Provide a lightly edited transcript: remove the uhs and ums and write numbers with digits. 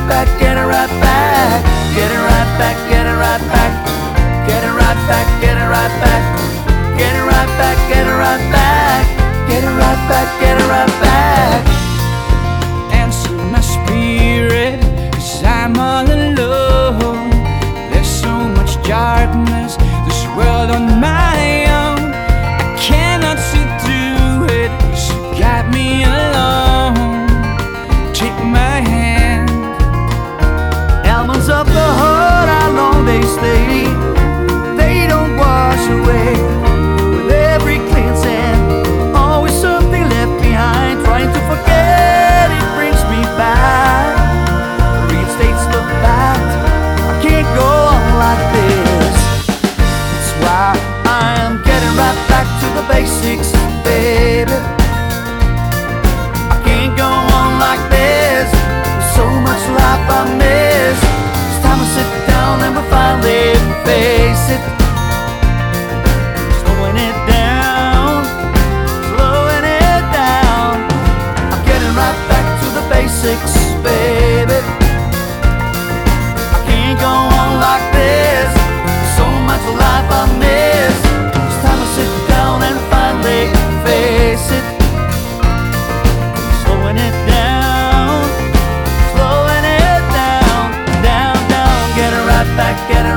back, get it right back. Get it right back, get it right back. Get it right back, get it right back. Get it right back, get it right back. Get it right back, get it right back. Answer my spirit, 'cause I'm all alone. There's so much darkness, this world on my own. I cannot see through it, so guide me along. Take my hand. Elements of the heart, how long they stay. They don't wash away with every cleansing. Always something left behind. Trying to forget, it brings me back. Reinstates the fact I can't go on like this. That's why I'm getting right back to the basics, baby. I can't go on like this. There's so much life I miss. It's time to sit down and we finally face it. Slowing it down, slowing it down. I'm getting right back to the basics, baby. I can't go on like this. There's so much life I miss. It's time to sit down and finally face it. Slowing it down, slowing it down, down, down. Get it right back, get it